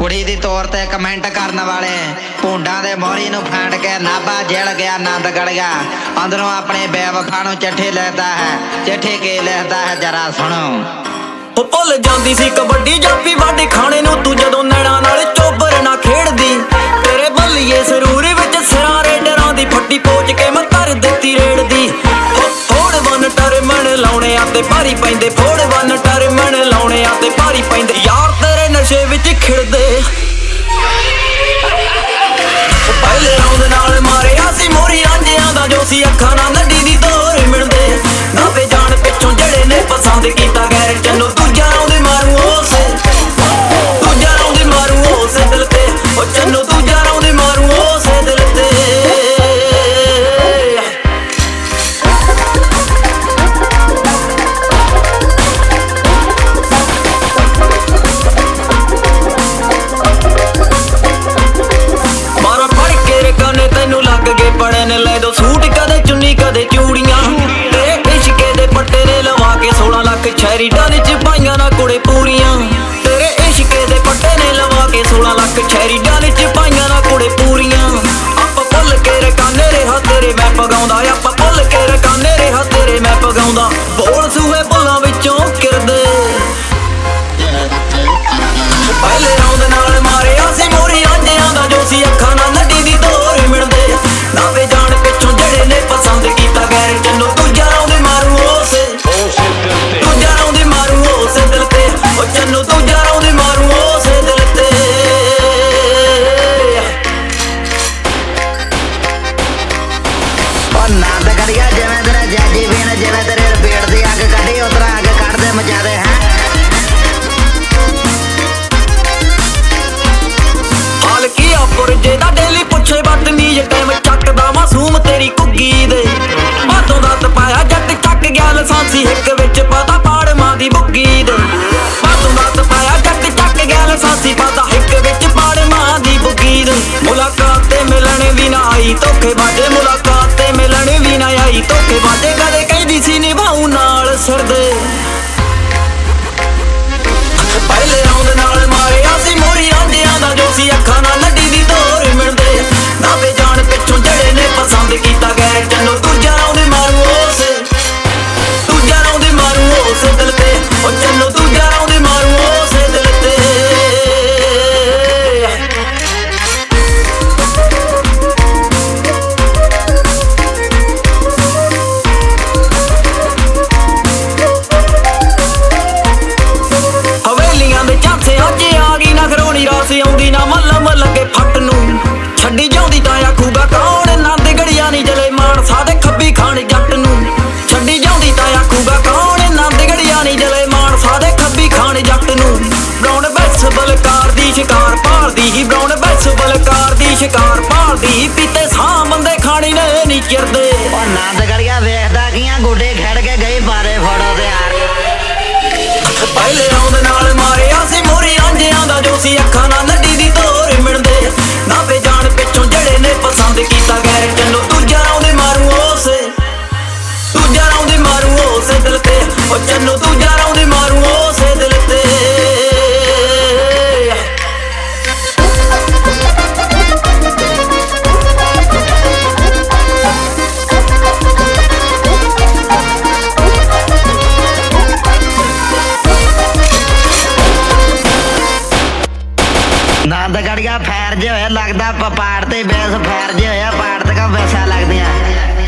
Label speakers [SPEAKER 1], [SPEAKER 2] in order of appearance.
[SPEAKER 1] ਕੁੜੀ ਦੀ ਤੌਰ ਤੇ ਕਮੈਂਟ ਕਰਨ ਵਾਲੇ ਭੁੰਡਾਂ ਦੇ ਮੋਹਰੀ ਨੂੰ ਫਾਂਡ ਕੇ ਨਾਭਾ ਜੇਲ੍ਹ ਗਿਆ ਆਨੰਦਗੜ੍ਹ ਗਿਆ। ਅੰਦਰੋਂ ਆਪਣੇ ਬੇਵਫਾ ਨੂੰ ਚਿੱਠੀ ਲਿਖਦਾ ਹੈ। ਚਿੱਠੀ ਕੀ ਲਿਖਦਾ ਹੈ ਜਰਾ ਸੁਣੋ।
[SPEAKER 2] ਉਹ ਭੁੱਲ ਜਾਂਦੀ ਸੀ ਕਬੱਡੀ ਜਾਪੀ ਵਾਢੀ ਖਾਣੇ ਨੂੰ ਤੂੰ ਜਦੋਂ ਨੈਣਾ ਨਾਲ ਚੋਬਰ ਨਾ ਖੇਡਦੀ। ਤੇਰੇ ਬੱਲੀਏ ਸਰੂਰ ਵਿੱਚ ਸਿਰਾਂ ਰੇਡਰਾਂ ਦੀ ਫੱਟੀ ਪੋਚ ਕੇ ਮੈਂ ਧਰ ਦਿੱਤੀ ਰੇੜਦੀ। ਫੋੜ ਵਨ ਟਰਮਣ ਲਾਉਣੇ ਆ ਤੇ ਭਾਰੀ ਪੈਂਦੇ। ਫੋੜ ਵਨ ਟਰਮਣ ਲਾਉਣੇ ਆ ਤੇ ਭਾਰੀ ਪੈਂਦੇ। ਯਾਰ ਤੇਰੇ ਨਸ਼ੇ ਵਿੱਚ ਖਿੜਦੇ ਪਹਿਲੇ ਰੌਂਦ ਨਾਲ ਮਾਰਿਆ ਸੀ ਮੋਰੀ ਰਾਂਝਿਆਂ ਦਾ ਜੋ ਸੀ ਅੱਖਾਂ ਨਾਲ ਨੱਡੀ ਦੀ ਤੋਰ ਮਿਲਦੇ। ਨਾਵੇ ਜਾਣ ਪਿੱਛੋਂ ਜਿਹੜੇ ਨੇ ਪਸੰਦ ਕੀਤਾ ਗੈਰ ਚੰਨੋ ਦੂਜਾ ਰੌਂਦ ਮਾਰੂ ਉਸੇ। ਦੂਜਾ ਰੌਂਦ ਮਾਰੂ ਉਸੇ ਦਿਲ ਤੇ ਉਹ ਚੰਨੋ ਦੂਜਾ ਰੌਂਦ ਮਾਰੂ ਉਸੇ ਦਿਲ ਤੇ। ਤੈਨੂੰ ਲੱਗ ਗਏ ਪੜਨ ਲੈ ਦੋ ਸੂਟ ਕਦੇ ਚੁੰਨੀ ਕਦੇ ਚੂੜੀਆਂ। ਤੇਰੇ ਇਸ਼ਕੇ ਦੇ ਪੱਟੇ ਨੇ ਲਵਾ ਕੇ 16 ਲੱਖ ਸ਼ਹਿਰੀ ਡਾਲੇ ਚ ਪਾਈਆਂ ਨਾ ਕੁੜੇ ਪੂਰੀਆਂ। ਤੇਰੇ ਇਸ਼ਕੇ ਦੇ ਪੱਟੇ ਨੇ ਲਵਾ ਕੇ 16 ਲੱਖ ਸ਼ਹਿਰੀ ਡਾਲੇ ਚ ਪਾਈਆਂ ਨਾ ਕੁੜੇ ਪੂਰੀਆਂ। ਆਪਾਂ ਭੁੱਲ ਕੇ ਰਕਾਨੇ ਰਿਹਾ ਤੇਰੇ ਮੈਂ ਪਗਾਉਂਦਾ। ਆਪਾਂ ਭੁੱਲ ਕੇ ਰਕਾਨੇ ਰਿਹਾ ਤੇਰੇ ਮੈਂ ਪਗਾਉਂਦਾ। ਬੋਲ ਸੂਹੇ ਬੁੱਲਾਂ ਵਿੱਚੋਂ ਕਿਰਦੇ ਪਹਿਲੇ ਰੌਂਦ ਨਾਲ ਮਾਰਿਆ ਸੀ ਮੋਰੀ ਰਾਂਝਿਆਂ ਦਾ ਜੋ ਸੀ ਅੱਖਾਂ ਨਾਲ ਨੱਡੀ ਦੀ ਤੋਰ ਮਿਲਦੇ। ਨਾਵੇ ਜਾਣ ਪਿੱਛੋਂ ਜਿਹੜੇ ਨੇ ਪਸੰਦ ਕੀਤਾ ਗੈਰ ਚੰਨੋ ਦੂਜਾ ਰੌਂਦ ਮਾਰੂ ਉਸੇ। ਦੂਜਾ ਰੌਂਦ ਮਾਰੂ ਉਸੇ ਦਿਲ ਤੇ ਉਹ ਚੰਨੋ ਦੂਜਾ ਰੌਂਦ ਮਾਰੂ ਉਸੇ ਦਿਲ ਤੇ।
[SPEAKER 1] ਉਹ ਆਨੰਦਗੜ੍ਹੀਆ ਜਿਵੇਂ ਤੇਰੇ ਜੈਜੀ ਵੀਨ ਜਿਵੇਂ ਤੇਰੇ ਰਪੇੜ ਦੀ ਅੱਗ ਕੱਢੀ ਉਤਰਾ ਅੱਗ ਕੱਢਦੇ ਮਚਾਦੇ ਹੈ।
[SPEAKER 2] ਕੀ ਆ ਪੁਰਜੇ ਦਾ ਡੇਲੀ ਪੁੱਛੇ ਬਦਤਮੀਜ਼ ਟਾਈਮ ਚੱਕਦਾ ਮਾਸੂਮ ਤੇਰੀ ਕੁੱਗੀ ਦੇ। ਬਾਤੋਂ ਦੱਤ ਪਾਇਆ ਜੱਟ ਚੱਕ ਗਿਆ ਲਸਾਂਸੀ ਹਿੱਕ ਵਿੱਚ ਪਤਾ ਪਾੜ ਮਾਂ ਦੀ ਬੁੱਗੀ ਦੇ। ਬਾਤੋਂ ਦੱਤ ਪਾਇਆ ਜੱਟ ਚੱਕ ਗਿਆ ਲਸਾਂਸੀ ਪਤਾ ਹਿੱਕ ਵਿੱਚ ਪਾੜ ਮਾਂ ਦੀ ਬੁੱਗੀ ਦੇ। ਮੁਲਾਕਾਤ ਤੇ ਮਿਲਣ ਵੀ ਨਾ ਆਈ ਧੋਖੇ ਬਾਜੇ। ਮੁਲਾਕਾਤ ਤੇ ਮਿਲਣ ਵੀ ਨਾ ਆਈ ਧੋਖੇ ਬਾਜੇ। ਕਦੇ ਕਹਿੰਦੀ ਸੀ ਨਿਭਾਉ ਨਾਲ ਸਰਦੇ। ਪਹਿਲੇ ਰੌਂਦ ਨਾਲ ਮਾਰਿਆ ਸੀ ਮੋਰੀ ਰਾਂਝਿਆਂ ਦਾ ਜੋ ਸੀ ਅੱਖਾਂ ਨਾਲ ਨੱਡੀ ਦੀ ਤੋਰ ਮਿਲਦੇ। ਨਾਵੇ ਜਾਣ ਪਿੱਛੋਂ ਜਿਹੜੇ ਨੇ ਪਸੰਦ ਕੀਤਾ ਗੈਰ ਚੰਨੋ ਦੂਜਾ ਰੌਂਦ ਮਾਰੂ ਉਸੇ। ਦੂਜਾ ਰੌਂਦ ਮਾਰੂ ਉਸੇ ਦਿਲ ਤੇ ਉਹ ਚੰਨੋ ਦੂਜਾ ਰੌਂਦ ਮਾਰੂ ਉਸੇ ਦਿਲ ਤੇ। ਹਵੇਲੀਆਂ ਦੇ ਝਾਂਸੇ ਅੱਜ ਆ ਗਈ ਨਾ ਖਰੋਣੀ ਰਾਸ ਆਉਂਦੀ ਨਾ ਮੱਲਮ ਲੱਗੇ ਫੱਟ ਨੂੰ। ਛੱਡੀ ਜਾਉਂਦੀ ਤਾਂ ਆਖੂਗਾ ਕੌਣ ਆਨੰਦਗੜ੍ਹੀਆ ਨੀ ਜਲੇ ਮਾਨਸਾ ਦੇ ਖੱਬੀ ਖਾਣ ਜੱਟ ਨੂੰ। ਛੱਡੀ ਜਾਉਂਦੀ ਤਾਂ ਆਖੂਗਾ ਕੌਣ ਆਨੰਦਗੜ੍ਹੀਆ ਨੀ ਜਲੇ ਮਾਨਸਾ ਦੇ ਖੱਬੀ ਖਾਣ ਜੱਟ ਨੂੰ। ਬਰਾਉਨ ਬੈਸ ਬਲਕਾਰ ਦੀ ਸ਼ਿਕਾਰ ਭਾਲਦੀ ਹੀ। ਬਰਾਉਨ ਬੈਸ ਬਲਕਾਰ ਦੀ ਸ਼ਿਕਾਰ ਭਾਲਦੀ ਪੀਤੇ ਸਾਂ ਬੰਦੇ ਖਾਣੀ ਨੇ ਨੀ ਚਿਰਦੇ।
[SPEAKER 1] ਉਹ ਆਨੰਦਗੜ੍ਹੀਆ ਵੇਖਦਾ ਕੀਆਂ ਗੁੱਡੇ ਖੇਡ ਕੇ ਗਈ ਬਾਰੇ ਫੋੜੋ ਤੇ ਯਾਰ।
[SPEAKER 2] ਪਹਿਲੇ ਰੌਂਦ ਨਾਲ ਮਾਰਿਆ ਸੀ ਮੋਰੀ ਰਾਂਝਿਆਂ ਦਾ ਜੋ ਸੀ ਅੱਖਾਂ ਨਾਲ ਨੱਡੀ ਦੀ ਤੋਰ ਮਿਲਦੇ। ਨਾਵੇ ਜਾਣ ਪਿੱਛੋਂ ਜਿਹੜੇ ਨੇ ਪਸੰਦ ਕੀਤਾ ਗੈਰ ਚੰਨੋ ਦੂਜਾ ਰੌਂਦ ਮਾਰੂ ਉਸੇ। ਦੂਜਾ ਰੌਂਦ ਮਾਰੂ ਉਸੇ ਦਿਲ ਤੇ ਉਹ ਚੰਨੋ ਦੂਜਾ ਰੌਂਦ ਮਾਰੂ ਉਸੇ ਦਿਲ ਤੇ।
[SPEAKER 1] ਆਨੰਦਗੜ੍ਹੀਆ ਫੈਰ ਜੇ ਹੋਇਆ ਲੱਗਦਾ ਪਾੜ ਤੇ ਬੇਸ ਫੈਰ ਜੇ ਹੋਇਆ ਪਾੜ ਤੇ ਕਾ ਵੈਸਾ ਲੱਗਦੀਆਂ।